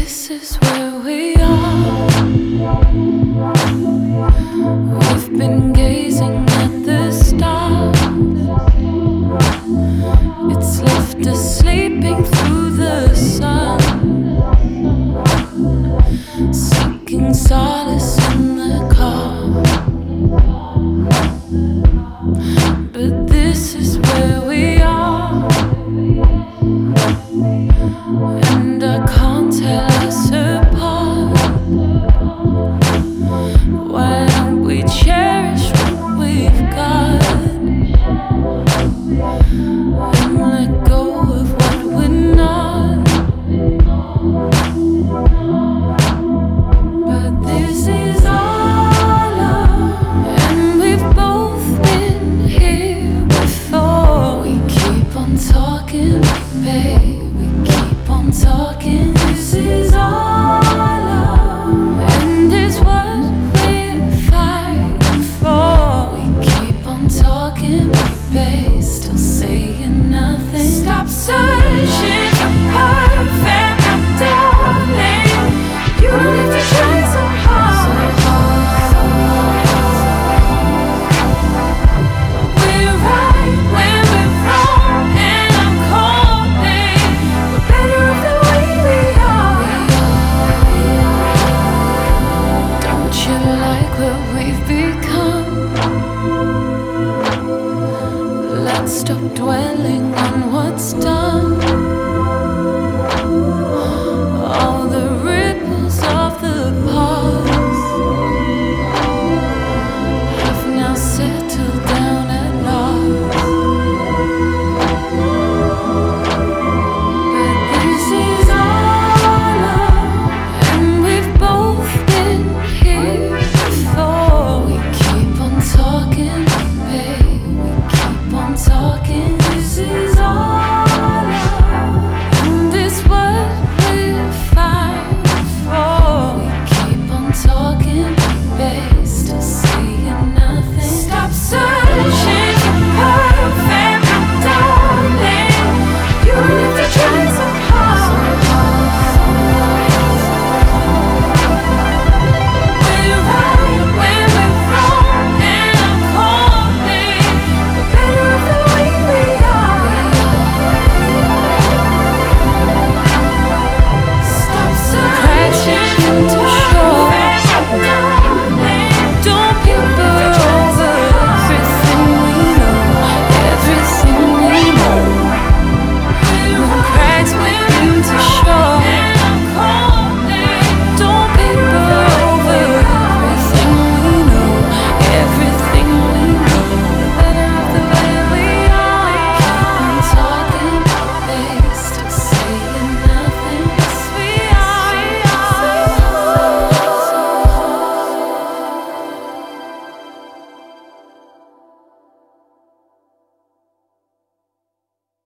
this is where we are. We've been gazing at the stars. It's left us sleeping through the sun, seeking solace in the car. But this is where we are, and I can't tell us apart. Why don't we cherish what we've got and let go of what we're not? But this is our love, and we've both been here before. We keep on talking, babe, we keep on talking.